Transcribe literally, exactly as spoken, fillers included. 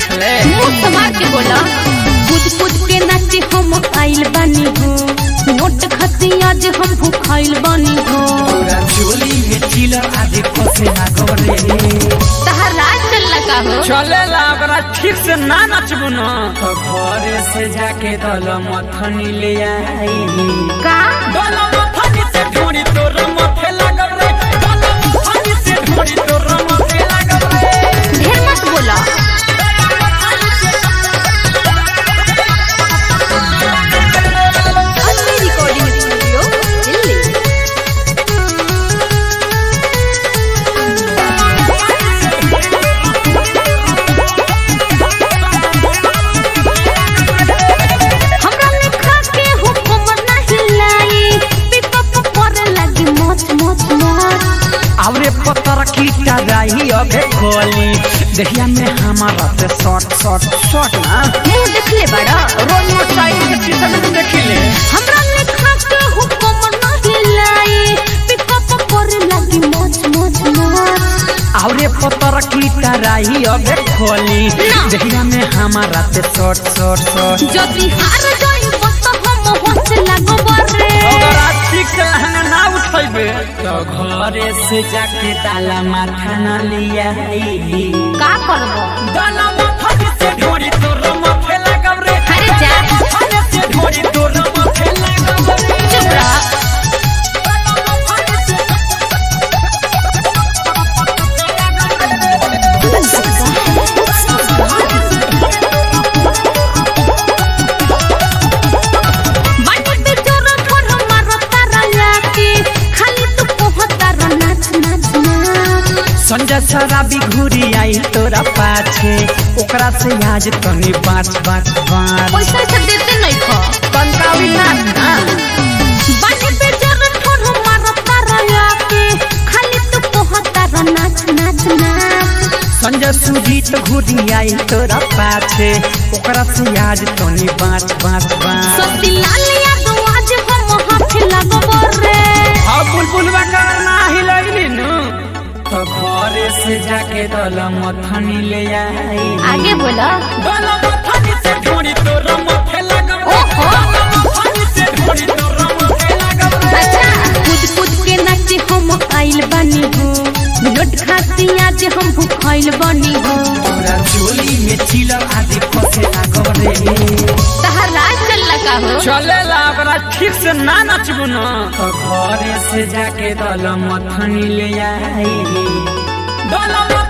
देख ले मुंह मार के बोला कूद कूद के नाचे हम आइल बानी हो नोट खती आज हम भूखाइल बानी हो तोरा चोली में चिलर आज कोसे ना गोरे तहर राज चल लगा हो चले ला अगर ठीक से ना नचबू ना तो घरे से जाके दल मथनी ले आई का दल मथनी से ढूंढी तोर मथे लागल रे दल मथनी से ढूंढी तोर मथे लागल रे ढेर मत बोला अन्य रिकॉर्डिंग स्टूडियो दिल्ली हमरा लिखा के हुक्म नहीं लाई पिकअप करे लगी मौत मौत मौत आवरे पत्थर की टराई अबे खोली देखिया में हमारा ते शॉट शॉट शॉट ना मुंह देखले बड़ा रोड मोटरसाइकिल के शीशे में देख ले हमरा लिखा के हुक्म नहीं लाई पिकअप करे लगी मौत मौत मौत आवरे पत्थर की टराई अबे खोली ना। देखिया में हमारा ते शॉट शॉट शॉट जदी हार जाई बस हम होश लगबो रे अगर आज ठीक से लहंगा ना उठैबे तो घरे से जाके ताला माथा ना लिया का करबो दाना माथा से ढोरी तोर माथे लागब रे अरे जा माथा से ढोरी तोर माथे लागब रे चुप रह बाटे पे जोर थोर मारो तारा लाके खाली तू कहता र नाच नाच नाच संजय शराबी घूरी आई तोरा पाछे ओकरा से आज तनी बाँच बाँच बाँच पैसा से देते नहीं खो तनकावी नाच ना बाटे पे जोर थोर मारो तारा लाके खाली तू कहता र नाच नाच नाच संजय सुजीत घूरी आई तोरा पाछे ओकरा से आज तनी बाँच बाँच बाँच सती लालिया तो आज हम हाथ लगबो रे अब बुलबुलवा करना ही लगली नु तो घरे से जाके दल मथनी ले आई आगे बोला दल मथनी से ढूंढी तोर मथे लागब ओहो। मथनी से ढूंढी तोर मथे लागब रे अच्छा कूद कूद के नाचे हम आइल बानी हो नोट खाती आज हम भूखाइल बानी हो तोरा चोली में चिलर आज कोसे लागब रे तहर राज चल लगा हो चले ला अगर ठीक से ना नचबू ना तो घरे से जाके दल मथनी ले आई दल